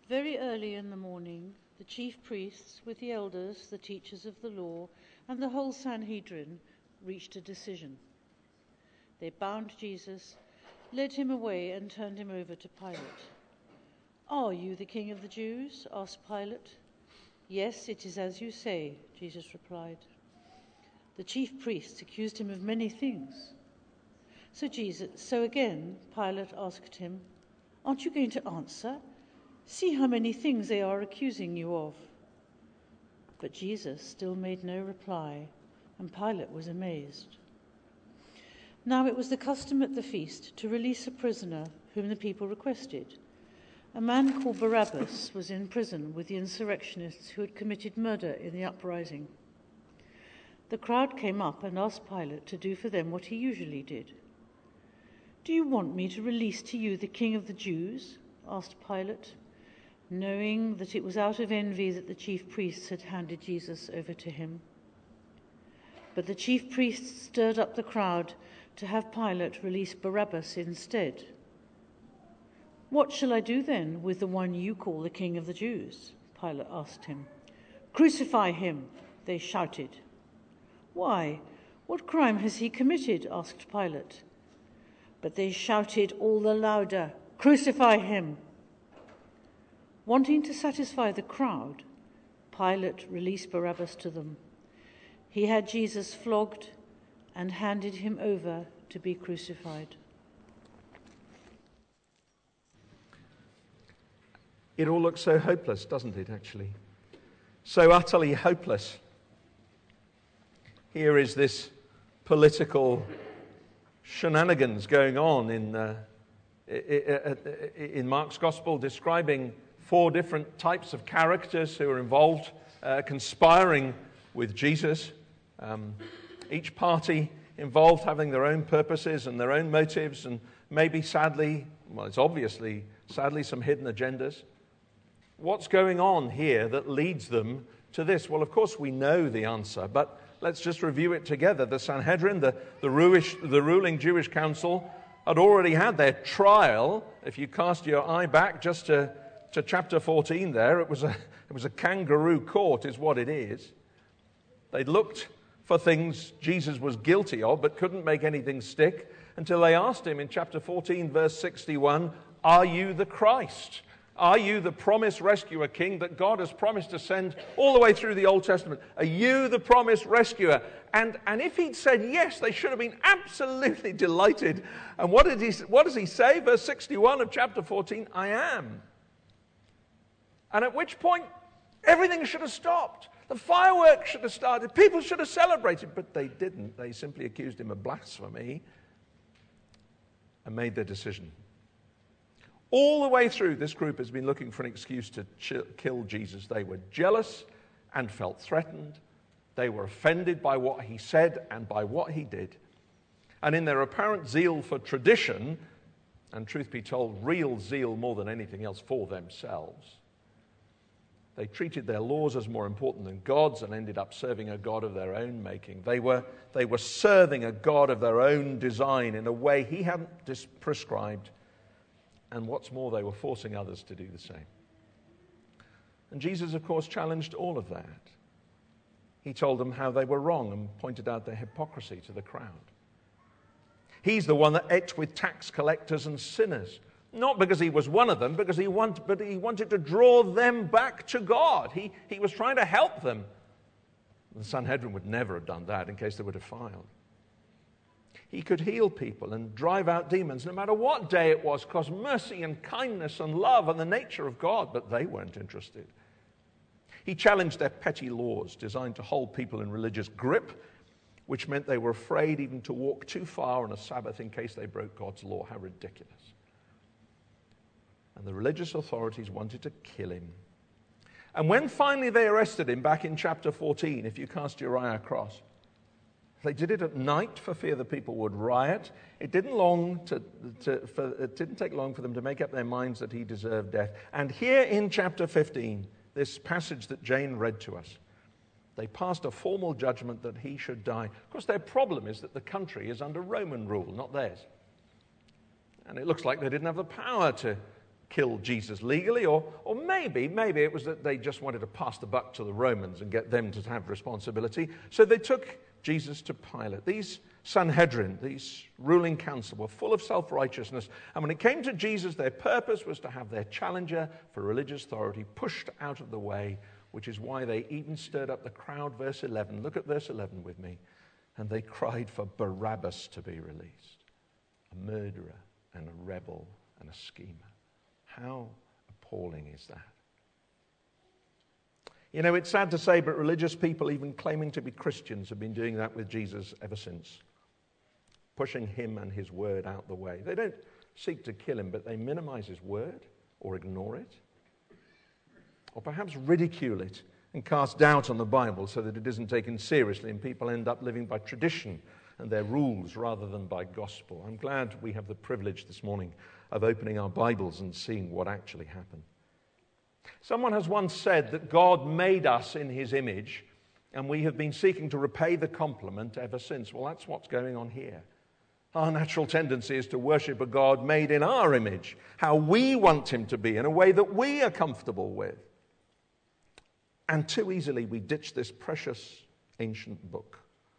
Very early in the morning, the chief priests, with the elders, the teachers of the law, and the whole Sanhedrin, reached a decision. They bound Jesus, led him away, and turned him over to Pilate. "Are you the king of the Jews?" asked Pilate. "Yes, it is as you say," Jesus replied. The chief priests accused him of many things. So again, Pilate asked him, "Aren't you going to answer? See how many things they are accusing you of." But Jesus still made no reply, and Pilate was amazed. Now it was the custom at the feast to release a prisoner whom the people requested. A man called Barabbas was in prison with the insurrectionists who had committed murder in the uprising. The crowd came up and asked Pilate to do for them what he usually did. "Do you want me to release to you the king of the Jews?" asked Pilate, knowing that it was out of envy that the chief priests had handed Jesus over to him. But the chief priests stirred up the crowd to have Pilate release Barabbas instead. "What shall I do then with the one you call the king of the Jews?" Pilate asked him. "Crucify him," they shouted. "Why? What crime has he committed?" asked Pilate. But they shouted all the louder, "Crucify him!" Wanting to satisfy the crowd, Pilate released Barabbas to them. He had Jesus flogged and handed him over to be crucified. It all looks so hopeless, doesn't it, actually? So utterly hopeless. Here is this political shenanigans going on in Mark's Gospel, describing 4 different types of characters who are involved, conspiring with Jesus. Each party involved having their own purposes and their own motives, and maybe sadly, some hidden agendas. What's going on here that leads them to this? Well, of course, we know the answer, but let's just review it together. The Sanhedrin, the ruling Jewish council, had already had their trial. If you cast your eye back just to chapter 14 there, it was a kangaroo court is what it is. They'd looked for things Jesus was guilty of, but couldn't make anything stick until they asked him in chapter 14, verse 61, "Are you the Christ? Are you the promised rescuer king that God has promised to send all the way through the Old Testament? Are you the promised rescuer?" And if he'd said yes, they should have been absolutely delighted. And what does he say? Verse 61 of chapter 14, "I am." And at which point, everything should have stopped. The fireworks should have started. People should have celebrated, but they didn't. They simply accused him of blasphemy and made their decision. All the way through, this group has been looking for an excuse to kill Jesus. They were jealous and felt threatened. They were offended by what he said and by what he did. And in their apparent zeal for tradition, and truth be told, real zeal more than anything else for themselves, they treated their laws as more important than God's and ended up serving a God of their own making. They were serving a God of their own design in a way he hadn't prescribed. And what's more, they were forcing others to do the same. And Jesus, of course, challenged all of that. He told them how they were wrong and pointed out their hypocrisy to the crowd. He's the one that ate with tax collectors and sinners. Not because he was one of them, but he wanted to draw them back to God. He was trying to help them. The Sanhedrin would never have done that in case they were defiled. He could heal people and drive out demons no matter what day it was, because mercy and kindness and love are the nature of God, but they weren't interested. He challenged their petty laws designed to hold people in religious grip, which meant they were afraid even to walk too far on a Sabbath in case they broke God's law. How ridiculous. And the religious authorities wanted to kill him. And when finally they arrested him back in chapter 14, if you cast your eye across, they did it at night for fear the people would riot. It didn't take long for them to make up their minds that he deserved death. And here in chapter 15, this passage that Jane read to us, they passed a formal judgment that he should die. Of course, their problem is that the country is under Roman rule, not theirs. And it looks like they didn't have the power to kill Jesus legally, or maybe it was that they just wanted to pass the buck to the Romans and get them to have responsibility. So they took Jesus to Pilate. These Sanhedrin, these ruling council, were full of self-righteousness. And when it came to Jesus, their purpose was to have their challenger for religious authority pushed out of the way, which is why they even stirred up the crowd. Verse 11. Look at verse 11 with me. And they cried for Barabbas to be released, a murderer and a rebel and a schemer. How appalling is that? You know, it's sad to say, but religious people, even claiming to be Christians, have been doing that with Jesus ever since, pushing him and his word out the way. They don't seek to kill him, but they minimize his word or ignore it, or perhaps ridicule it and cast doubt on the Bible so that it isn't taken seriously, and people end up living by tradition and their rules rather than by gospel. I'm glad we have the privilege this morning of opening our Bibles and seeing what actually happened. Someone has once said that God made us in his image, and we have been seeking to repay the compliment ever since. Well, that's what's going on here. Our natural tendency is to worship a God made in our image, how we want him to be, in a way that we are comfortable with. And too easily we ditch this precious ancient book,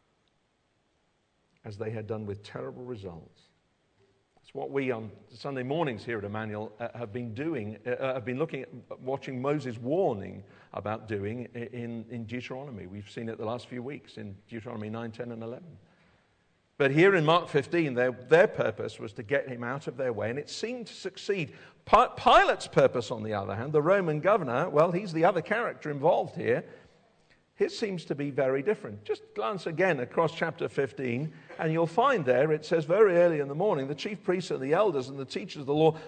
as they had done with terrible results. It's what we on Sunday mornings here at Emmanuel have been doing, have been watching Moses' warning about doing in Deuteronomy. We've seen it the last few weeks in Deuteronomy 9, 10, and 11. But here in Mark 15, their purpose was to get him out of their way, and it seemed to succeed. Pilate's purpose, on the other hand, the Roman governor, well, he's the other character involved here. His seems to be very different. Just glance again across chapter 15, and you'll find there, it says very early in the morning, the chief priests and the elders and the teachers of the law,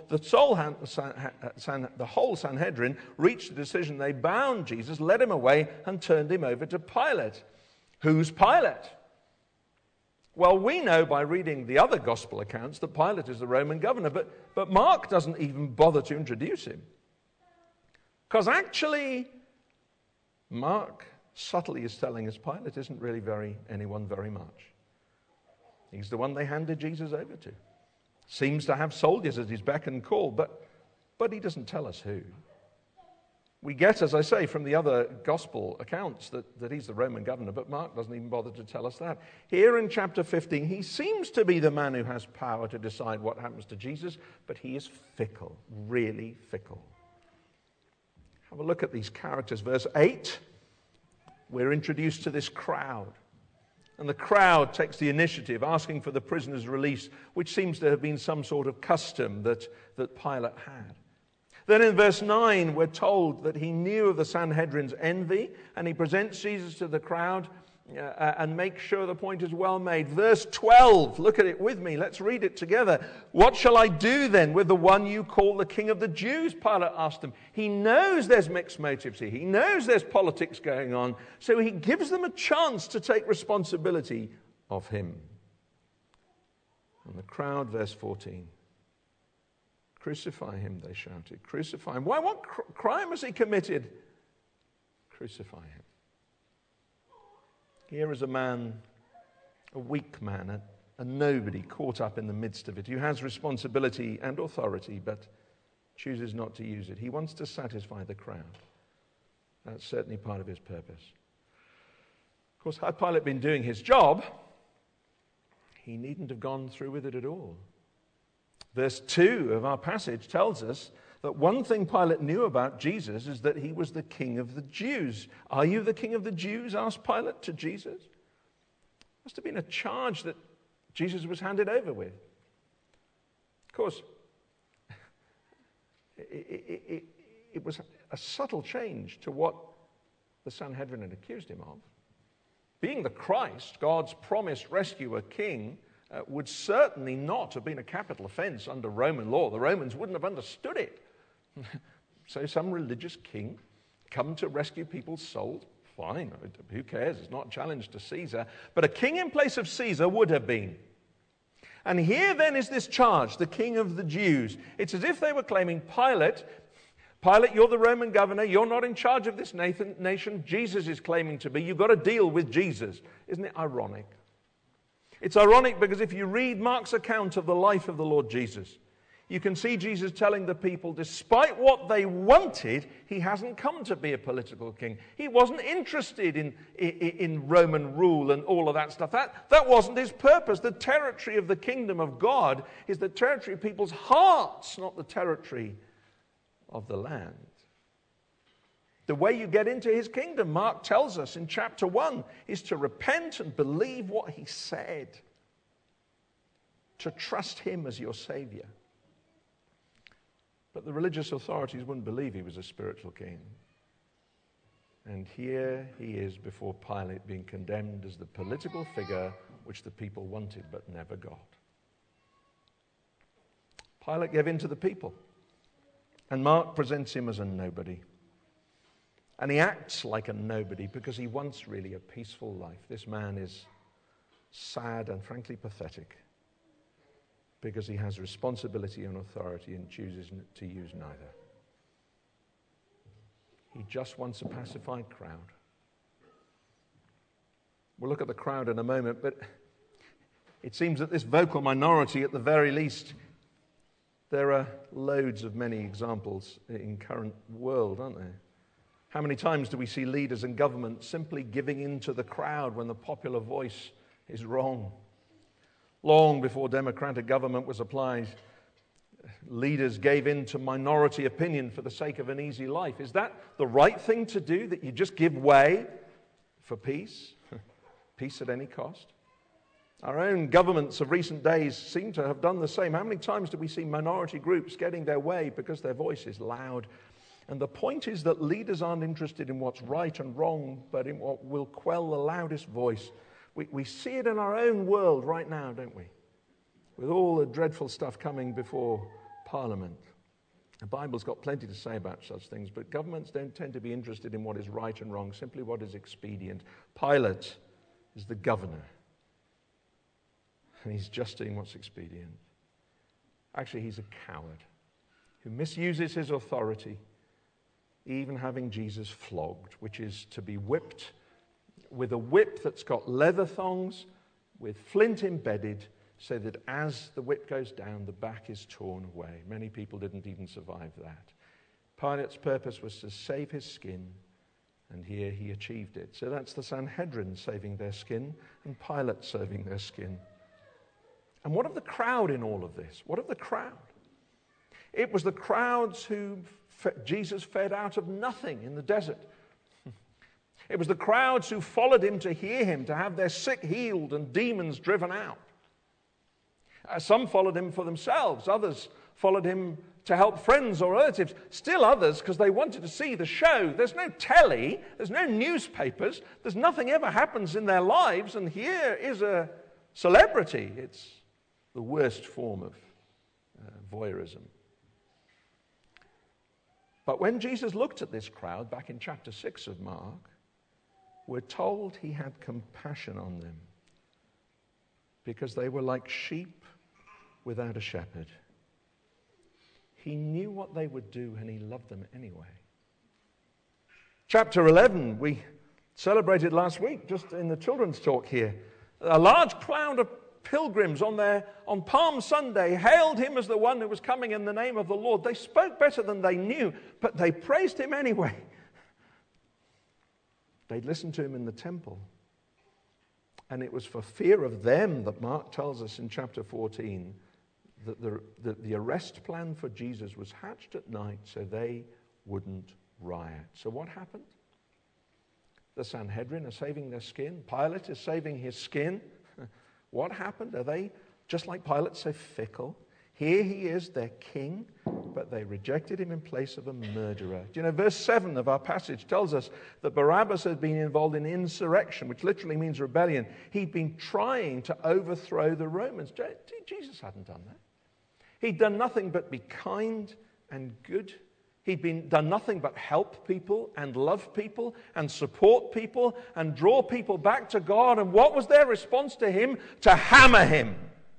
the whole Sanhedrin reached a decision. They bound Jesus, led him away, and turned him over to Pilate. Who's Pilate? Well, we know by reading the other gospel accounts that Pilate is the Roman governor, but Mark doesn't even bother to introduce him. Because actually, Mark subtly is telling us Pilate isn't really anyone very much. He's the one they handed Jesus over to. Seems to have soldiers at his beck and call, but he doesn't tell us who. We get, as I say, from the other gospel accounts that he's the Roman governor, but Mark doesn't even bother to tell us that. Here in chapter 15, he seems to be the man who has power to decide what happens to Jesus, but he is fickle, really fickle. Have a look at these characters. Verse 8, we're introduced to this crowd. And the crowd takes the initiative, asking for the prisoner's release, which seems to have been some sort of custom that Pilate had. Then in verse 9, we're told that he knew of the Sanhedrin's envy, and he presents Jesus to the crowd and makes sure the point is well made. Verse 12, look at it with me. Let's read it together. What shall I do then with the one you call the King of the Jews? Pilate asked him. He knows there's mixed motives here. He knows there's politics going on. So he gives them a chance to take responsibility of him. And the crowd, verse 14. Crucify him, they shouted. Crucify him. Why? What crime has he committed? Crucify him. Here is a man, a weak man, a nobody caught up in the midst of it, who has responsibility and authority, but chooses not to use it. He wants to satisfy the crowd. That's certainly part of his purpose. Of course, had Pilate been doing his job, he needn't have gone through with it at all. Verse 2 of our passage tells us that one thing Pilate knew about Jesus is that he was the King of the Jews. Are you the King of the Jews? Asked Pilate to Jesus. Must have been a charge that Jesus was handed over with. Of course, it was a subtle change to what the Sanhedrin had accused him of. Being the Christ, God's promised rescuer king, would certainly not have been a capital offense under Roman law. The Romans wouldn't have understood it. So some religious king come to rescue people's souls, fine, who cares? It's not a challenge to Caesar. But a king in place of Caesar would have been. And here then is this charge, the King of the Jews. It's as if they were claiming, Pilate, you're the Roman governor, you're not in charge of this nation. Jesus is claiming to be. You've got to deal with Jesus. Isn't it ironic? It's ironic because if you read Mark's account of the life of the Lord Jesus, You can see Jesus telling the people, despite what they wanted, he hasn't come to be a political king. He wasn't interested in Roman rule and all of that stuff. That wasn't his purpose. The territory of the kingdom of God is the territory of people's hearts, not the territory of the land. The way you get into his kingdom, Mark tells us in chapter 1, is to repent and believe what he said, to trust him as your Savior. But the religious authorities wouldn't believe he was a spiritual king. And here he is before Pilate, being condemned as the political figure which the people wanted but never got. Pilate gave in to the people, and Mark presents him as a nobody. And he acts like a nobody because he wants really a peaceful life. This man is sad and frankly pathetic, because he has responsibility and authority and chooses to use neither. He just wants a pacified crowd. We'll look at the crowd in a moment, but it seems that this vocal minority, at the very least, there are loads of many examples in current world, aren't there? How many times do we see leaders and government simply giving in to the crowd when the popular voice is wrong? Long before democratic government was applied, leaders gave in to minority opinion for the sake of an easy life. Is that the right thing to do, that you just give way for peace? Peace at any cost? Our own governments of recent days seem to have done the same. How many times do we see minority groups getting their way because their voice is loud? And the point is that leaders aren't interested in what's right and wrong, but in what will quell the loudest voice. We see it in our own world right now, don't we? With all the dreadful stuff coming before Parliament. The Bible's got plenty to say about such things, but governments don't tend to be interested in what is right and wrong, simply what is expedient. Pilate is the governor, and he's just doing what's expedient. Actually, he's a coward who misuses his authority, even having Jesus flogged, which is to be whipped with a whip that's got leather thongs with flint embedded, so that as the whip goes down, the back is torn away. Many people didn't even survive that. Pilate's purpose was to save his skin, and here he achieved it. So that's the Sanhedrin saving their skin, and Pilate saving their skin. And what of the crowd in all of this? What of the crowd? It was the crowds who Jesus fed out of nothing in the desert. It was the crowds who followed him to hear him, to have their sick healed and demons driven out. Some followed him for themselves. Others followed him to help friends or relatives. Still others because they wanted to see the show. There's no telly. There's no newspapers. There's nothing ever happens in their lives. And here is a celebrity. It's the worst form of voyeurism. But when Jesus looked at this crowd back in chapter 6 of Mark, we're told he had compassion on them because they were like sheep without a shepherd. He knew what they would do and he loved them anyway. Chapter 11, we celebrated last week, just in the children's talk here. A large crowd of pilgrims on Palm Sunday hailed him as the one who was coming in the name of the Lord. They spoke better than they knew, but they praised him anyway. They'd listened to him in the temple. And it was for fear of them that Mark tells us in chapter 14 that the arrest plan for Jesus was hatched at night so they wouldn't riot. So what happened? The Sanhedrin are saving their skin. Pilate is saving his skin. What happened? Are they, just like Pilate, so fickle? Here he is, their king, but they rejected him in place of a murderer. Do you know, verse 7 of our passage tells us that Barabbas had been involved in insurrection, which literally means rebellion. He'd been trying to overthrow the Romans. Jesus hadn't done that. He'd done nothing but be kind and good. He'd done nothing but help people and love people and support people and draw people back to God. And what was their response to him? To hammer him.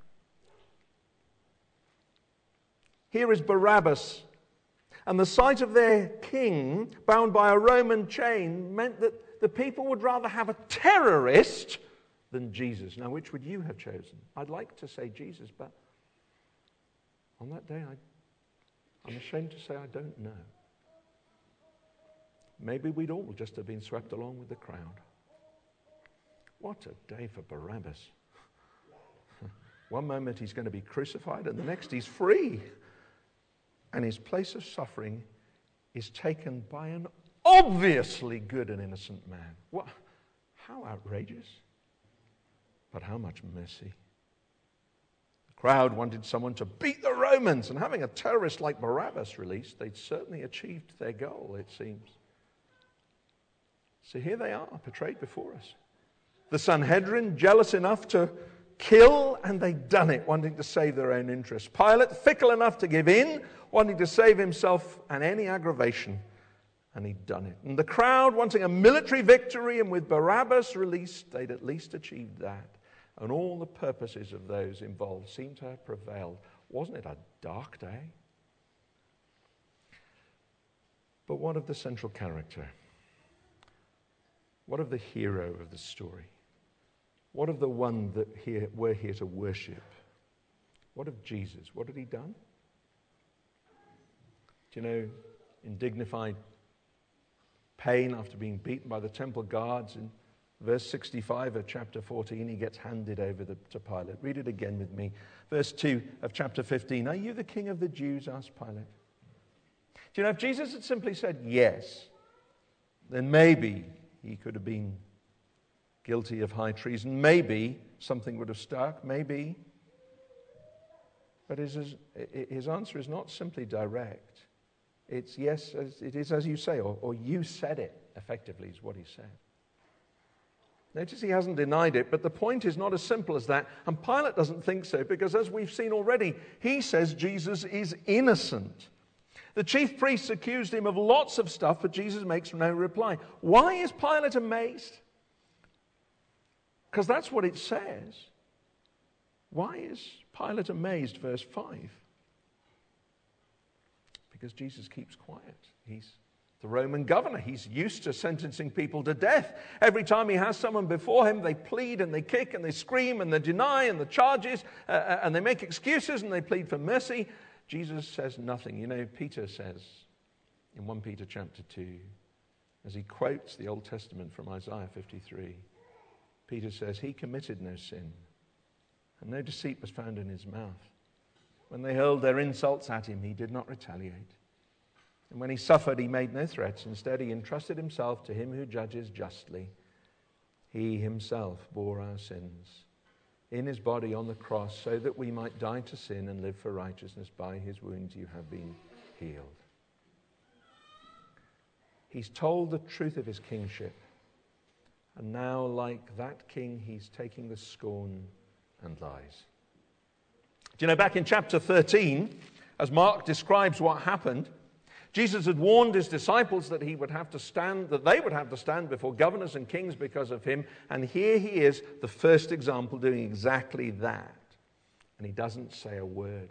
Here is Barabbas. And the sight of their king bound by a Roman chain meant that the people would rather have a terrorist than Jesus. Now, which would you have chosen? I'd like to say Jesus, but On that day, I'm ashamed to say I don't know. Maybe we'd all just have been swept along with the crowd. What a day for Barabbas. One moment he's going to be crucified, and the next he's free. And his place of suffering is taken by an obviously good and innocent man. What? How outrageous. But how much mercy. The crowd wanted someone to beat the Romans, and having a terrorist like Barabbas released, they'd certainly achieved their goal, it seems. So here they are, portrayed before us. The Sanhedrin, jealous enough to kill, and they'd done it, wanting to save their own interests. Pilate, fickle enough to give in, wanting to save himself and any aggravation, and he'd done it. And the crowd wanting a military victory, and with Barabbas released, they'd at least achieved that. And all the purposes of those involved seemed to have prevailed. Wasn't it a dark day? But what of the central character? What of the hero of the story? What of the one that we're here to worship? What of Jesus? What had he done? Do you know, in dignified pain after being beaten by the temple guards, in verse 65 of chapter 14, he gets handed over to Pilate. Read it again with me. Verse 2 of chapter 15. Are you the king of the Jews? Asked Pilate. Do you know, if Jesus had simply said yes, then maybe he could have been guilty of high treason. Maybe something would have stuck. Maybe. But his answer is not simply direct. It's yes, it is as you say, or you said it, effectively, is what he said. Notice he hasn't denied it, but the point is not as simple as that. And Pilate doesn't think so, because as we've seen already, he says Jesus is innocent. The chief priests accused him of lots of stuff, but Jesus makes no reply. Why is Pilate amazed? Because that's what it says. Why is Pilate amazed? Verse 5. Because Jesus keeps quiet. He's the Roman governor. He's used to sentencing people to death. Every time he has someone before him, they plead and they kick and they scream and they deny and the charges and they make excuses and they plead for mercy. Jesus says nothing. You know, Peter says in 1 Peter chapter 2, as he quotes the Old Testament from Isaiah 53, Peter says, he committed no sin, and no deceit was found in his mouth. When they hurled their insults at him, he did not retaliate. And when he suffered, he made no threats. Instead, he entrusted himself to him who judges justly. He himself bore our sins in his body on the cross, so that we might die to sin and live for righteousness. By his wounds you have been healed. He's told the truth of his kingship. And now, like that king, he's taking the scorn and lies. Do you know, back in chapter 13, as Mark describes what happened, Jesus had warned his disciples that they would have to stand before governors and kings because of him. And here he is, the first example, doing exactly that. And he doesn't say a word.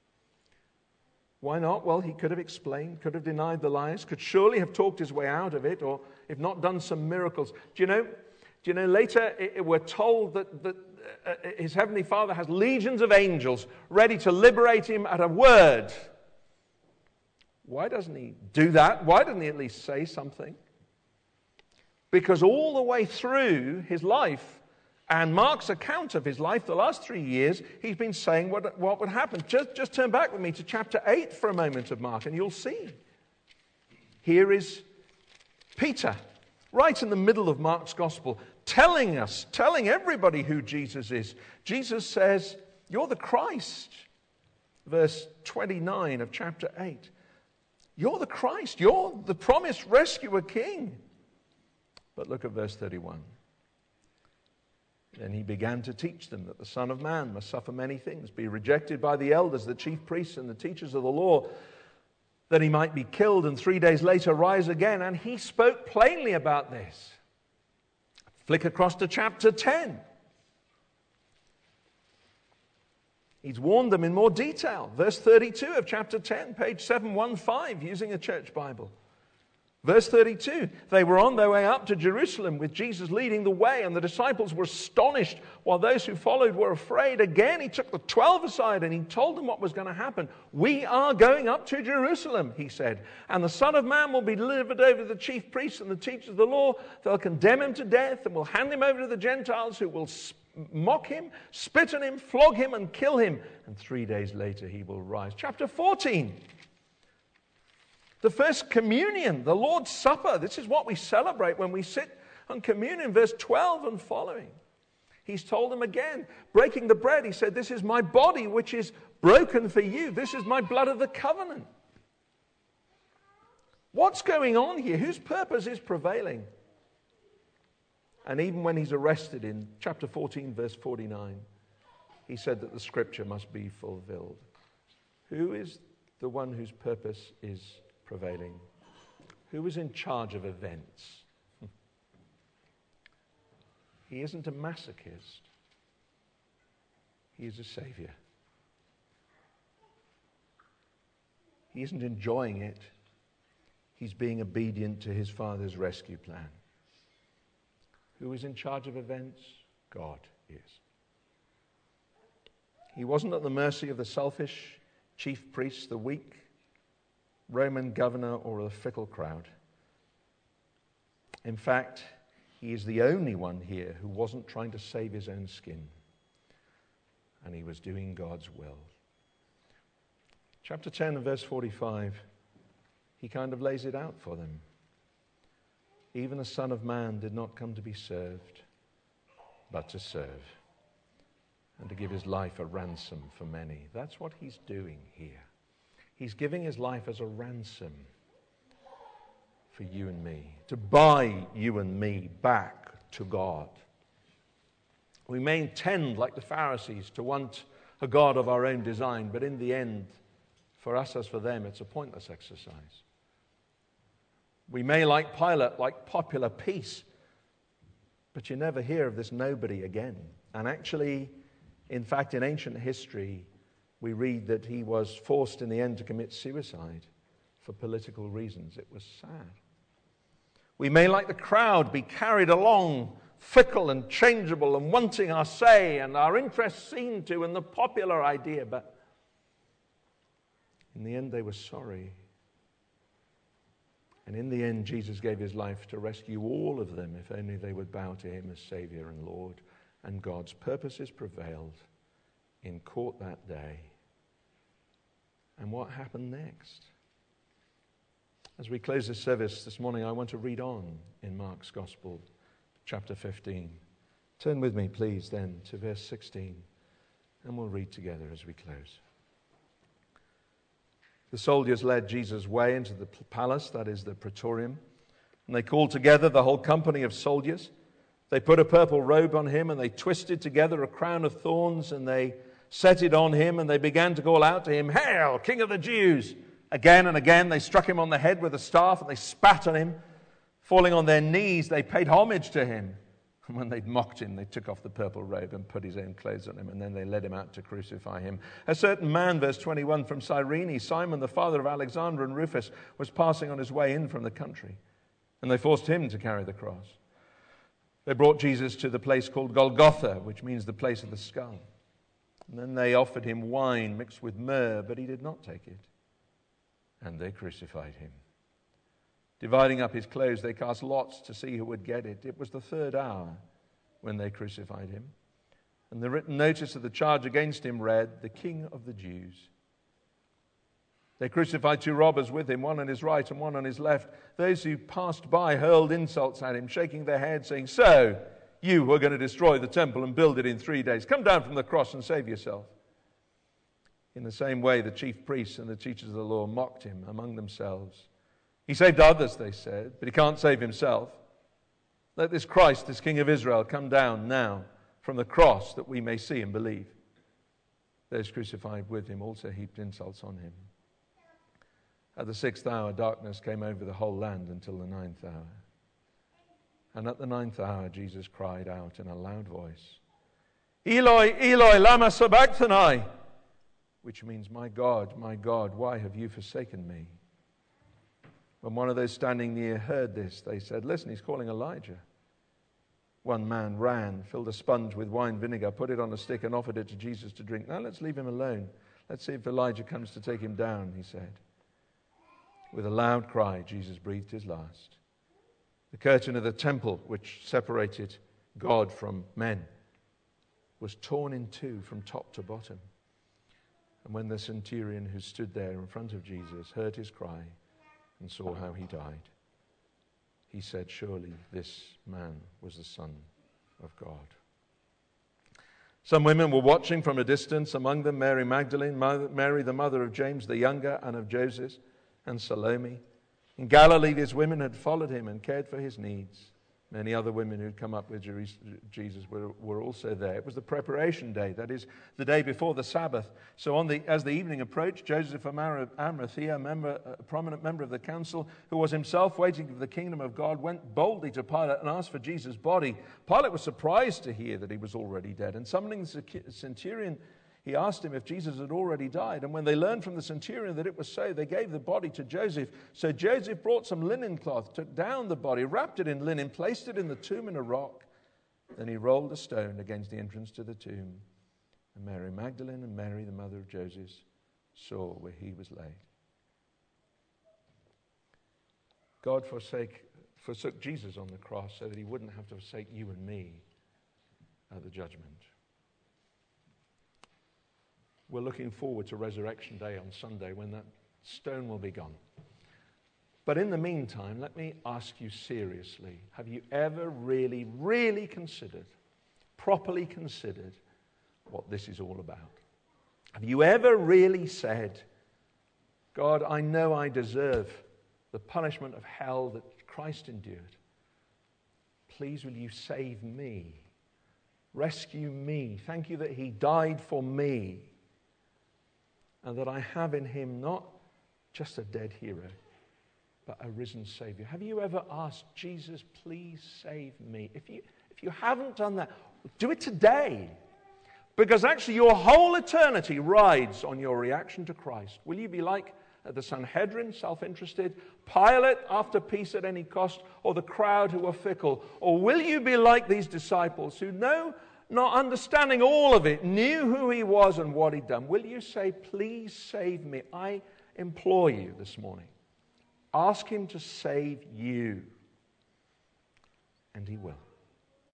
Why not? Well, he could have explained, could have denied the lies, could surely have talked his way out of it, or if not, done some miracles. Do you know, later we're told that his heavenly Father has legions of angels ready to liberate him at a word. Why doesn't he do that? Why doesn't he at least say something? Because all the way through his life, and Mark's account of his life, the last 3 years, he's been saying what would happen. Just turn back with me to chapter 8 for a moment of Mark, and you'll see. Here is Peter, right in the middle of Mark's gospel, telling everybody who Jesus is. Jesus says, you're the Christ. Verse 29 of chapter 8. You're the Christ. You're the promised rescuer king. But look at verse 31. Then he began to teach them that the Son of Man must suffer many things, be rejected by the elders, the chief priests, and the teachers of the law, that he might be killed and 3 days later rise again. And he spoke plainly about this. Flick across to chapter 10. He's warned them in more detail. Verse 32 of chapter 10, page 715, using a church Bible. Verse 32, they were on their way up to Jerusalem with Jesus leading the way, and the disciples were astonished while those who followed were afraid. Again, he took the 12 aside and he told them what was going to happen. We are going up to Jerusalem, he said, and the Son of Man will be delivered over to the chief priests and the teachers of the law. They'll condemn him to death and will hand him over to the Gentiles, who will mock him, spit on him, flog him, and kill him. And 3 days later he will rise. Chapter 14. The first communion, the Lord's Supper. This is what we celebrate when we sit on communion. Verse 12 and following. He's told them again, breaking the bread, he said, this is my body which is broken for you. This is my blood of the covenant. What's going on here? Whose purpose is prevailing? And even when he's arrested in chapter 14, verse 49, he said that the scripture must be fulfilled. Who is the one whose purpose is prevailing? Who is in charge of events? He isn't a masochist. He is a savior. He isn't enjoying it. He's being obedient to his Father's rescue plan. Who is in charge of events? God is. He wasn't at the mercy of the selfish chief priests, the weak Roman governor, or a fickle crowd. In fact, he is the only one here who wasn't trying to save his own skin, and he was doing God's will. Chapter 10 and verse 45, he kind of lays it out for them. Even the Son of Man did not come to be served, but to serve, and to give his life a ransom for many. That's what he's doing here. He's giving his life as a ransom for you and me, to buy you and me back to God. We may intend, like the Pharisees, to want a God of our own design, but in the end, for us as for them, it's a pointless exercise. We may, like Pilate, like popular peace, but you never hear of this nobody again. And actually, in fact, in ancient history, we read that he was forced in the end to commit suicide for political reasons. It was sad. We may, like the crowd, be carried along, fickle and changeable and wanting our say and our interests seen to and the popular idea, but in the end they were sorry. And in the end, Jesus gave his life to rescue all of them if only they would bow to him as Savior and Lord. And God's purposes prevailed in court that day. And what happened next? As we close this service this morning, I want to read on in Mark's Gospel, chapter 15. Turn with me, please, then, to verse 16, and we'll read together as we close. The soldiers led Jesus' way into the palace, that is the praetorium, and they called together the whole company of soldiers. They put a purple robe on him, and they twisted together a crown of thorns, and they set it on him, and they began to call out to him, "Hail, King of the Jews!" Again and again they struck him on the head with a staff, and they spat on him. Falling on their knees, they paid homage to him. And when they'd mocked him, they took off the purple robe and put his own clothes on him, and then they led him out to crucify him. A certain man, verse 21, from Cyrene, Simon, the father of Alexander and Rufus, was passing on his way in from the country, and they forced him to carry the cross. They brought Jesus to the place called Golgotha, which means the place of the skull. And then they offered him wine mixed with myrrh, but he did not take it. And they crucified him. Dividing up his clothes, they cast lots to see who would get it. It was the third hour when they crucified him. And the written notice of the charge against him read, "The King of the Jews." They crucified two robbers with him, one on his right and one on his left. Those who passed by hurled insults at him, shaking their heads, saying, "So, you who are going to destroy the temple and build it in 3 days, come down from the cross and save yourself." In the same way, the chief priests and the teachers of the law mocked him among themselves. "He saved others," they said, "but he can't save himself. Let this Christ, this King of Israel, come down now from the cross that we may see and believe." Those crucified with him also heaped insults on him. At the 6th hour, darkness came over the whole land until the 9th hour. And at the 9th hour, Jesus cried out in a loud voice, "Eloi, Eloi, lama sabachthani," which means, my God, why have you forsaken me?" When one of those standing near heard this, they said, "Listen, he's calling Elijah." One man ran, filled a sponge with wine vinegar, put it on a stick and offered it to Jesus to drink. "Now let's leave him alone. Let's see if Elijah comes to take him down," he said. With a loud cry, Jesus breathed his last. The curtain of the temple, which separated God from men, was torn in two from top to bottom. And when the centurion who stood there in front of Jesus heard his cry and saw how he died, he said, "Surely this man was the Son of God." Some women were watching from a distance, among them Mary Magdalene, Mary the mother of James the younger and of Joseph, and Salome. In Galilee, these women had followed him and cared for his needs. Many other women who'd come up with Jesus were also there. It was the preparation day, that is, the day before the Sabbath. So as the evening approached, Joseph of Arimathea, a prominent member of the council, who was himself waiting for the kingdom of God, went boldly to Pilate and asked for Jesus' body. Pilate was surprised to hear that he was already dead, and summoning the centurion, he asked him if Jesus had already died. And when they learned from the centurion that it was so, they gave the body to Joseph. So Joseph brought some linen cloth, took down the body, wrapped it in linen, placed it in the tomb in a rock. Then he rolled a stone against the entrance to the tomb. And Mary Magdalene and Mary, the mother of Joseph, saw where he was laid. God forsook Jesus on the cross so that he wouldn't have to forsake you and me at the judgment. We're looking forward to Resurrection Day on Sunday when that stone will be gone. But in the meantime, let me ask you seriously, have you ever really, really properly considered what this is all about? Have you ever really said, "God, I know I deserve the punishment of hell that Christ endured. Please will you save me? Rescue me. Thank you that he died for me. And that I have in him not just a dead hero, but a risen Savior." Have you ever asked Jesus, "Please save me"? If you haven't done that, do it today. Because actually your whole eternity rides on your reaction to Christ. Will you be like the Sanhedrin, self-interested, Pilate after peace at any cost, or the crowd who are fickle? Or will you be like these disciples who know, not understanding all of it, knew who he was and what he'd done? Will you say, "Please save me"? I implore you this morning. Ask him to save you. And he will.